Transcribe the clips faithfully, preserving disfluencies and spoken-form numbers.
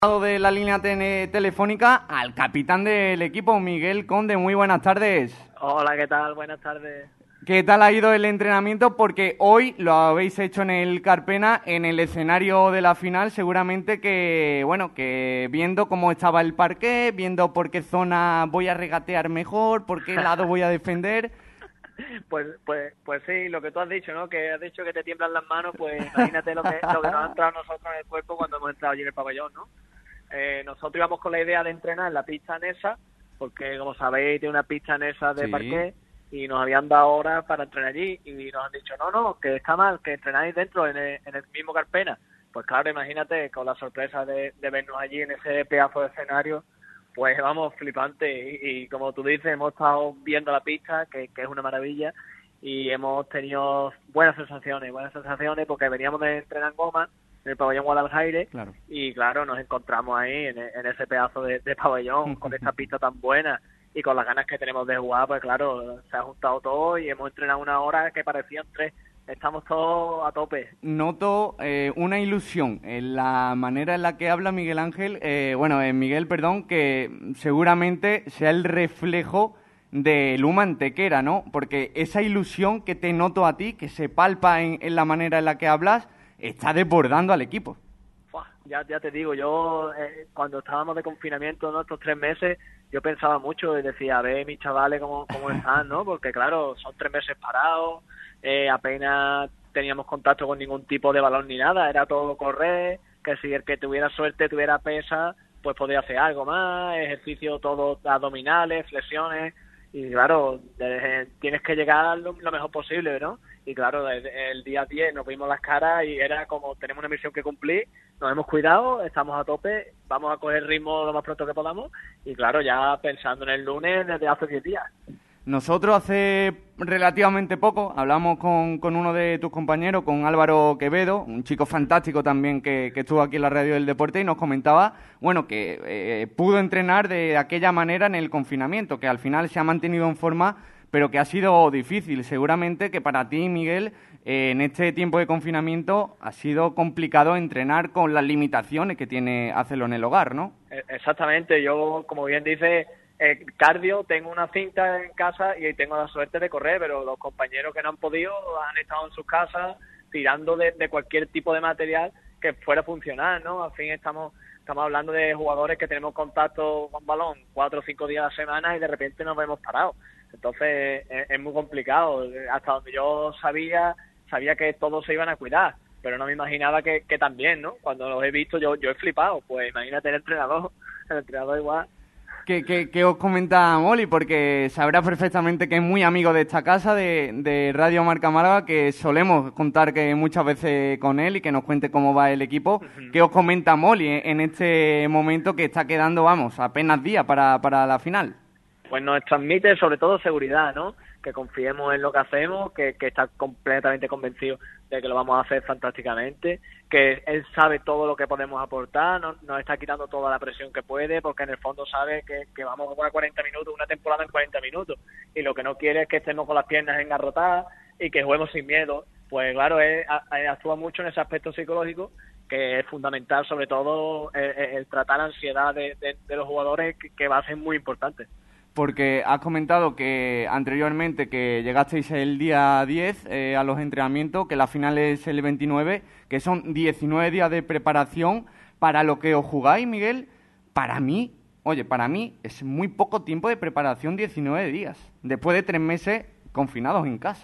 De la línea tene- telefónica al capitán del equipo, Miguel Conde. Muy buenas tardes. Hola, ¿qué tal? Buenas tardes. ¿Qué tal ha ido el entrenamiento? Porque hoy lo habéis hecho en el Carpena, en el escenario de la final. Seguramente que, bueno, que viendo cómo estaba el parqué, viendo por qué zona voy a regatear mejor, por qué lado voy a defender. Pues, pues, pues sí, lo que tú has dicho, ¿no? Que has dicho que te tiemblan las manos, pues imagínate lo que, lo que nos ha entrado a nosotros en el cuerpo cuando hemos entrado allí en el pabellón, ¿no? Eh, nosotros íbamos con la idea de entrenar en la pista anesa, porque como sabéis tiene una pista anesa de Sí. parqué, y nos habían dado horas para entrenar allí, y nos han dicho, no, no, que está mal, que entrenáis dentro, en el, en el mismo Carpena. Pues claro, imagínate, con la sorpresa de, de vernos allí en ese pedazo de escenario, pues vamos, flipante, y, y como tú dices, hemos estado viendo la pista, que, que es una maravilla, y hemos tenido buenas sensaciones, buenas sensaciones, porque veníamos de entrenar en Goma, en el pabellón Guadalajara, Claro. y claro, nos encontramos ahí en, en ese pedazo de, de pabellón, con esta pista tan buena, y con las ganas que tenemos de jugar, pues claro, se ha juntado todo, y hemos entrenado una hora que parecían tres. Estamos todos a tope. Noto eh, una ilusión en la manera en la que habla Miguel Ángel, eh, bueno, eh, Miguel, perdón, que seguramente sea el reflejo de Luma Antequera, ¿no? Porque esa ilusión que te noto a ti, que se palpa en, en la manera en la que hablas, está desbordando al equipo. Buah, ya, ya te digo, yo eh, cuando estábamos de confinamiento, ¿no? Estos tres meses, yo pensaba mucho y decía, a ver mis chavales cómo, cómo están, ¿no? Porque claro, son tres meses parados, eh, apenas teníamos contacto con ningún tipo de balón ni nada, era todo correr, que si el que tuviera suerte tuviera pesa, pues podía hacer algo más, ejercicio todo abdominales, flexiones, y claro, de, tienes que llegar lo, lo mejor posible, ¿no? Y claro, el, el día diez nos vimos las caras y era como, tenemos una misión que cumplir, nos hemos cuidado, estamos a tope, vamos a coger ritmo lo más pronto que podamos, y claro, ya pensando en el lunes desde hace diez días. Nosotros hace relativamente poco hablamos con, con uno de tus compañeros, con Álvaro Quevedo, un chico fantástico también que, que estuvo aquí en la Radio del Deporte, y nos comentaba, bueno, que eh, pudo entrenar de aquella manera en el confinamiento, que al final se ha mantenido en forma, pero que ha sido difícil. Seguramente que para ti, Miguel, eh, en este tiempo de confinamiento ha sido complicado entrenar con las limitaciones que tiene hacerlo en el hogar, ¿no? Exactamente, yo, como bien dices, Eh, cardio, tengo una cinta en casa y tengo la suerte de correr, pero los compañeros que no han podido han estado en sus casas tirando de, de cualquier tipo de material que fuera a funcionar, ¿no? Al fin estamos estamos hablando de jugadores que tenemos contacto con balón cuatro o cinco días a la semana y de repente nos vemos parados. Entonces es, es muy complicado. Hasta donde yo sabía, sabía que todos se iban a cuidar, pero no me imaginaba que, que también, ¿no? Cuando los he visto yo, yo he flipado. Pues imagínate el entrenador, el entrenador igual. ¿Qué, qué, qué os comenta Molly? Porque sabrá perfectamente que es muy amigo de esta casa, de, de Radio Marca Málaga, que solemos contar que muchas veces con él y que nos cuente cómo va el equipo. Uh-huh. ¿Qué os comenta Molly en este momento que está quedando, vamos, apenas días para, para la final? Pues nos transmite sobre todo seguridad, ¿no? Que confiemos en lo que hacemos, que, que está completamente convencido de que lo vamos a hacer fantásticamente, que él sabe todo lo que podemos aportar, nos, nos está quitando toda la presión que puede, porque en el fondo sabe que, que vamos a jugar cuarenta minutos, una temporada en cuarenta minutos, y lo que no quiere es que estemos con las piernas engarrotadas y que juguemos sin miedo. Pues claro, él, él actúa mucho en ese aspecto psicológico, que es fundamental, sobre todo el, el tratar la ansiedad de, de, de los jugadores, que, que va a ser muy importante. Porque has comentado que anteriormente que llegasteis el día diez eh, a los entrenamientos, que la final es el veintinueve, que son diecinueve días de preparación para lo que os jugáis, Miguel. Para mí, oye, para mí es muy poco tiempo de preparación, diecinueve días, después de tres meses confinados en casa.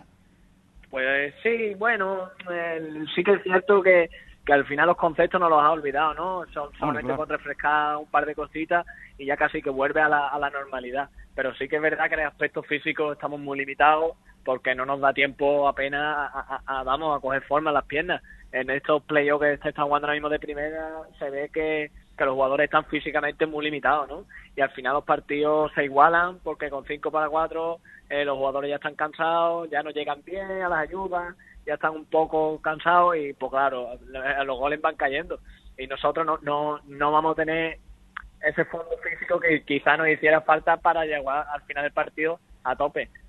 Pues sí, bueno, eh, sí que es cierto que, que al final los conceptos no los has olvidado, ¿no? Son solamente claro. Con refrescar un par de cositas y ya casi que vuelve a la, a la normalidad. Pero sí que es verdad que en el aspecto físico estamos muy limitados porque no nos da tiempo apenas a, a, a, vamos, a coger forma las piernas. En estos playoffs que se están jugando ahora mismo de primera se ve que, que los jugadores están físicamente muy limitados, ¿no? Y al final los partidos se igualan porque con cinco para cuatro eh, los jugadores ya están cansados, ya no llegan bien a las ayudas, ya están un poco cansados y pues claro, los goles van cayendo. Y nosotros no, no, no vamos a tener ese fondo físico que quizá nos hiciera falta para llegar al final del partido a tope.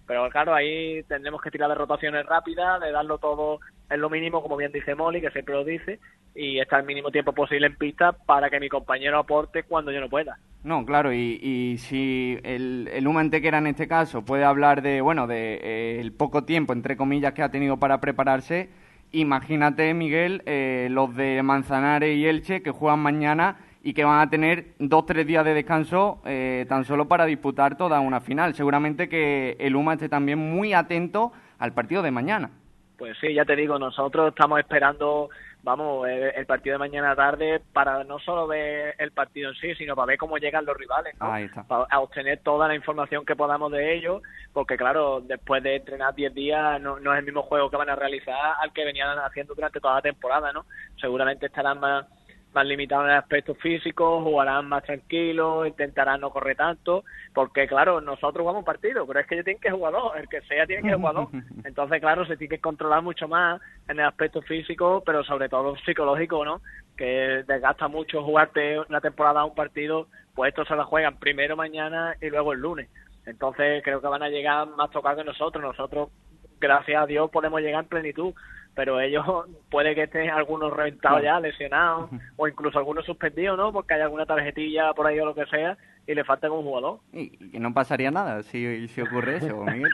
Pero claro, ahí tendremos que tirar de rotaciones rápidas, de darlo todo en lo mínimo, como bien dice Molly, que siempre lo dice, y estar el mínimo tiempo posible en pista para que mi compañero aporte cuando yo no pueda. No, claro, y, y si el, el Uma Antequera en este caso puede hablar de, bueno, de eh, el poco tiempo, entre comillas, que ha tenido para prepararse, imagínate, Miguel, eh, los de Manzanares y Elche que juegan mañana y que van a tener dos tres días de descanso eh, tan solo para disputar toda una final. Seguramente que el Uma esté también muy atento al partido de mañana. Pues sí, ya te digo, nosotros estamos esperando, vamos, el, el partido de mañana tarde para no solo ver el partido en sí, sino para ver cómo llegan los rivales, ¿no? Ahí está. Para obtener toda la información que podamos de ellos, porque claro, después de entrenar diez días no, no es el mismo juego que van a realizar al que venían haciendo durante toda la temporada, ¿no? Seguramente estarán más más limitados en el aspecto físico, jugarán más tranquilos, intentarán no correr tanto, porque claro, nosotros jugamos un partido, pero es que ellos tienen que jugar dos, el que sea tiene que jugar dos, entonces claro, se tiene que controlar mucho más en el aspecto físico, pero sobre todo psicológico, ¿no? Que desgasta mucho jugarte una temporada a un partido, pues esto se la juegan primero mañana y luego el lunes, entonces creo que van a llegar más tocados que nosotros, nosotros gracias a Dios podemos llegar en plenitud, pero ellos puede que estén algunos reventados ya, lesionados, o incluso algunos suspendidos, ¿no? Porque hay alguna tarjetilla por ahí o lo que sea, y le falta un jugador. Y que no pasaría nada si, si ocurre eso, Miguel.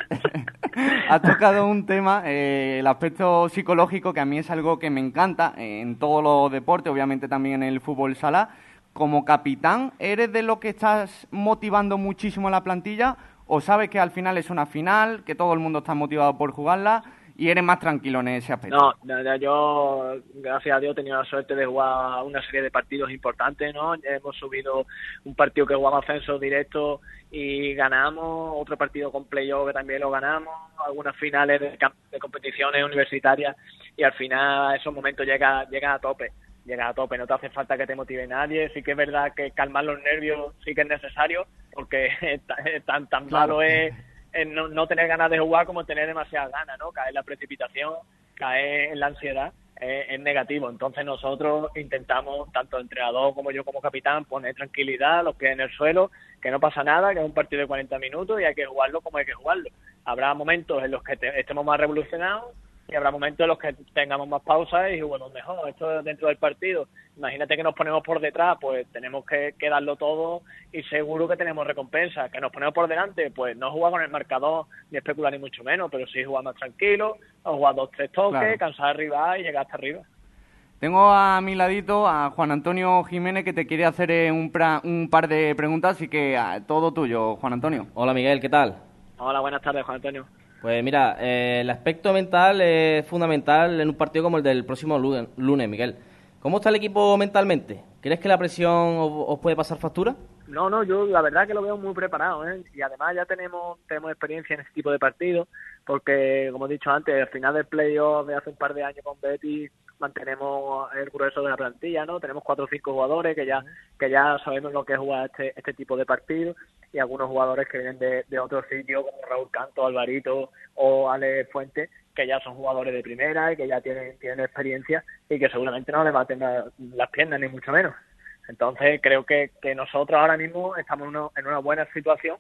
Has tocado un tema, eh, el aspecto psicológico, que a mí es algo que me encanta eh, en todos los deportes, obviamente también en el fútbol sala. Como capitán, ¿eres de lo que estás motivando muchísimo a la plantilla o sabes que al final es una final, que todo el mundo está motivado por jugarla y eres más tranquilo en ese aspecto? No, yo, gracias a Dios, he tenido la suerte de jugar una serie de partidos importantes, ¿no? Hemos subido un partido que jugamos ascenso directo y ganamos, otro partido con playoff que también lo ganamos, algunas finales de, de competiciones universitarias y al final a esos momentos llega, llega a tope. Llega a tope, no te hace falta que te motive nadie, sí que es verdad que calmar los nervios sí que es necesario, porque tan, tan malo es no, no tener ganas de jugar como tener demasiadas ganas, ¿no? Caer en la precipitación, caer en la ansiedad es, es negativo, entonces nosotros intentamos, tanto el entrenador como yo como capitán, poner tranquilidad, los pies en el suelo, que no pasa nada, que es un partido de cuarenta minutos y hay que jugarlo como hay que jugarlo. Habrá momentos en los que te, estemos más revolucionados, y habrá momentos en los que tengamos más pausas y juguemos mejor. Esto es dentro del partido. Imagínate que nos ponemos por detrás, pues tenemos que, que darlo todo y seguro que tenemos recompensa. Que nos ponemos por delante, pues no jugar con el marcador ni especular ni mucho menos, pero sí jugar más tranquilo, o jugar dos, tres toques, claro, cansar arriba y llegar hasta arriba. Tengo a mi ladito a Juan Antonio Jiménez que te quiere hacer un, pra, un par de preguntas, así que todo tuyo, Juan Antonio. Hola Miguel, ¿qué tal? Hola, buenas tardes, Juan Antonio. Pues mira, eh, el aspecto mental es fundamental en un partido como el del próximo lunes, lunes, Miguel. ¿Cómo está el equipo mentalmente? ¿Crees que la presión os, os puede pasar factura? No, no, yo la verdad que lo veo muy preparado, ¿eh? Y además ya tenemos tenemos experiencia en este tipo de partidos, porque como he dicho antes, al final del playoff de hace un par de años con Betis mantenemos el grueso de la plantilla, ¿no? Tenemos cuatro o cinco jugadores que ya que ya sabemos lo que es jugar este este tipo de partidos y algunos jugadores que vienen de, de otros sitios como Raúl Canto, Alvarito o Ale Fuentes, que ya son jugadores de primera y que ya tienen tienen experiencia y que seguramente no les baten la, las piernas ni mucho menos. Entonces creo que, que nosotros ahora mismo estamos en una, en una buena situación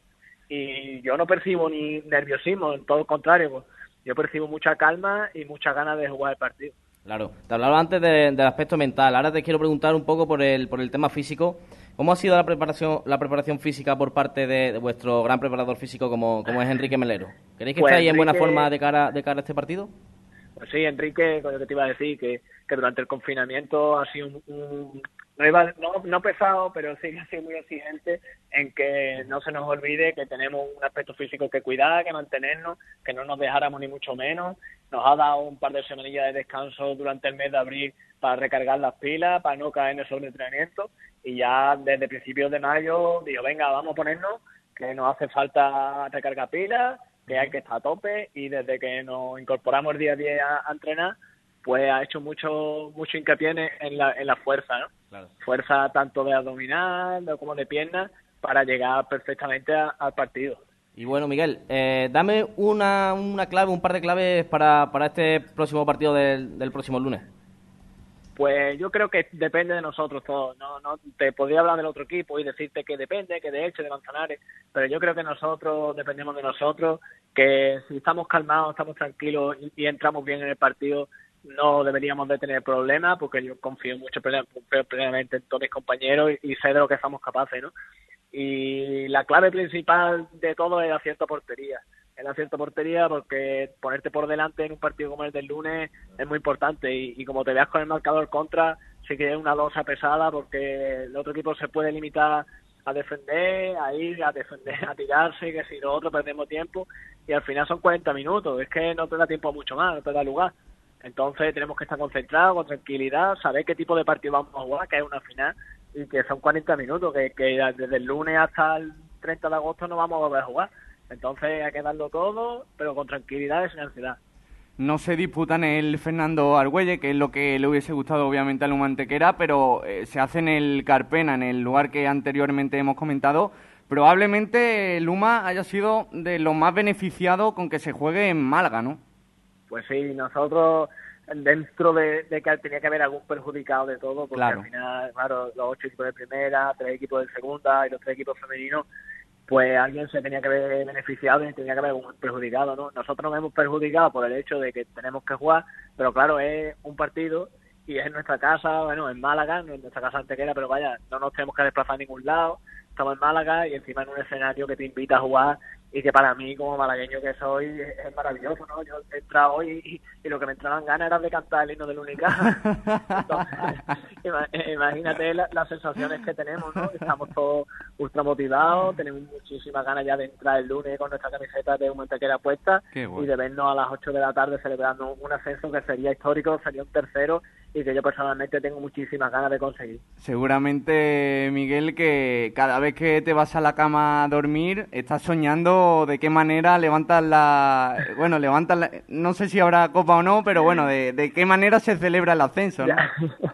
y yo no percibo ni nerviosismo, todo lo contrario, yo percibo mucha calma y muchas ganas de jugar el partido. Claro, te hablaba antes de, del aspecto mental, ahora te quiero preguntar un poco por el por el tema físico. ¿Cómo ha sido la preparación la preparación física por parte de, de vuestro gran preparador físico como, como es Enrique Melero? ¿Queréis que pues estéis Enrique... en buena forma de cara de cara a este partido? Pues sí, Enrique, lo que te iba a decir, que, que durante el confinamiento ha sido un, un no, iba, no, no pesado, pero sí que ha sido muy exigente en que no se nos olvide que tenemos un aspecto físico que cuidar, que mantenernos, que no nos dejáramos ni mucho menos. Nos ha dado un par de semanillas de descanso durante el mes de abril para recargar las pilas, para no caer en el sobreentrenamiento, y ya desde principios de mayo digo, venga, vamos a ponernos, que nos hace falta recargar pilas, que hay que estar a tope, y desde que nos incorporamos día a día a, a entrenar, pues ha hecho mucho mucho hincapié en la, en la fuerza, ¿no? Claro. Fuerza tanto de abdominal como de piernas para llegar perfectamente a, al partido. Y bueno, Miguel, eh, dame una, una clave, un par de claves para, para este próximo partido del, del próximo lunes. Pues yo creo que depende de nosotros todos. No, no te podría hablar del otro equipo y decirte que depende, que de Elche, de Manzanares, pero yo creo que nosotros dependemos de nosotros, que si estamos calmados, estamos tranquilos y, y entramos bien en el partido, no deberíamos de tener problemas, porque yo confío mucho plenamente en todos mis compañeros y, y sé de lo que somos capaces, ¿no? Y la clave principal de todo es el acierto a portería. El acierto a portería, porque ponerte por delante en un partido como el del lunes es muy importante, y, y como te veas con el marcador contra, sí que es una losa pesada, porque el otro equipo se puede limitar a defender, a ir, a defender, a tirarse, que si nosotros perdemos tiempo, y al final son cuarenta minutos, es que no te da tiempo a mucho más, no te da lugar. Entonces tenemos que estar concentrados, con tranquilidad, saber qué tipo de partido vamos a jugar, que es una final, y que son cuarenta minutos, que, que desde el lunes hasta el treinta de agosto no vamos a volver a jugar. Entonces hay que darlo todo, pero con tranquilidad y sin ansiedad. No se disputan el Fernando Argüelle, que es lo que le hubiese gustado obviamente al Luma Antequera, pero eh, se hace en el Carpena, en el lugar que anteriormente hemos comentado. Probablemente Luma haya sido de los más beneficiados con que se juegue en Málaga, ¿no? Pues sí, nosotros, dentro de, de que tenía que haber algún perjudicado de todo, porque claro. Al final, claro, los ocho equipos de primera, tres equipos de segunda y los tres equipos femeninos, pues alguien se tenía que haber beneficiado y tenía que haber algún perjudicado, ¿no? Nosotros nos hemos perjudicado por el hecho de que tenemos que jugar, pero claro, es un partido y es en nuestra casa, bueno, en Málaga, en nuestra casa Antequera, pero vaya, no nos tenemos que desplazar a ningún lado, estamos en Málaga y encima en un escenario que te invita a jugar y que para mí, como malagueño que soy, es, es maravilloso, ¿no? Yo he entrado hoy y, y lo que me entraban ganas era de cantar el himno del Unicaja. Entonces, imagínate la, las sensaciones que tenemos, ¿no? Estamos todos ultra motivados, tenemos muchísimas ganas ya de entrar el lunes con nuestra camiseta de Luma Antequera puesta y de vernos a las ocho de la tarde celebrando un ascenso que sería histórico, sería un tercero y que yo personalmente tengo muchísimas ganas de conseguir. Seguramente, Miguel, que cada vez que te vas a la cama a dormir estás soñando de qué manera levantas la... Bueno, levantas la... No sé si habrá copa o no, pero bueno, de, de qué manera se celebra el ascenso, ¿no?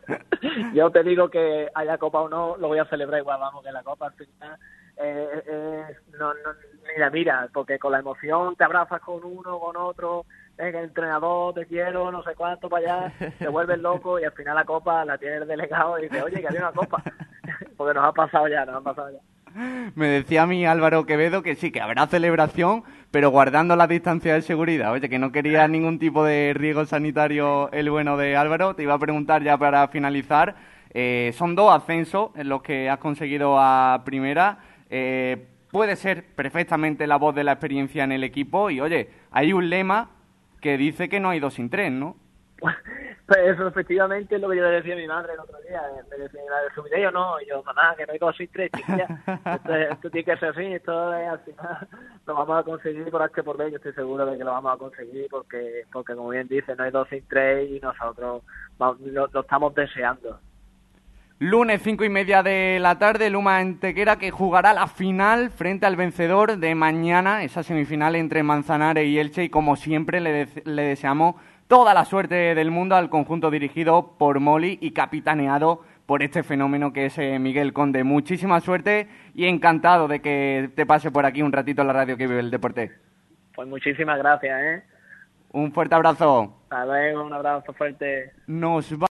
Yo te digo que haya copa o no, lo voy a celebrar igual, vamos, que la copa al final eh, eh, no, no, mira, mira, porque con la emoción te abrazas con uno, con otro, el entrenador, te quiero, no sé cuánto para allá, te vuelves loco y al final la copa la tiene el delegado y dice, oye, que había una copa, porque nos ha pasado ya, nos ha pasado ya. Me decía a mí Álvaro Quevedo que sí, que habrá celebración, pero guardando la distancia de seguridad. Oye, que no quería ningún tipo de riesgo sanitario el bueno de Álvaro. Te iba a preguntar ya para finalizar, eh, son dos ascensos en los que has conseguido a primera. Eh, puede ser perfectamente la voz de la experiencia en el equipo y, oye, hay un lema que dice que no hay dos sin tres, ¿no? Pues eso efectivamente es lo que yo le decía a mi madre el otro día. Me decía, ¿la subiré o no? Y yo, mamá, que no hay dos sin tres, chiquilla. Esto, esto tiene que ser así, esto es, al final lo vamos a conseguir por H por B. Yo estoy seguro de que lo vamos a conseguir porque, porque como bien dice, no hay dos sin tres y nosotros vamos, lo, lo estamos deseando. Lunes cinco y media de la tarde, Luma Antequera, que jugará la final frente al vencedor de mañana, esa semifinal entre Manzanares y Elche, y como siempre le, de- le deseamos toda la suerte del mundo al conjunto dirigido por Moli y capitaneado por este fenómeno que es eh, Miguel Conde. Muchísima suerte y encantado de que te pase por aquí un ratito en la radio que vive el deporte. Pues muchísimas gracias, ¿eh? Un fuerte abrazo. Hasta luego, un abrazo fuerte. Nos va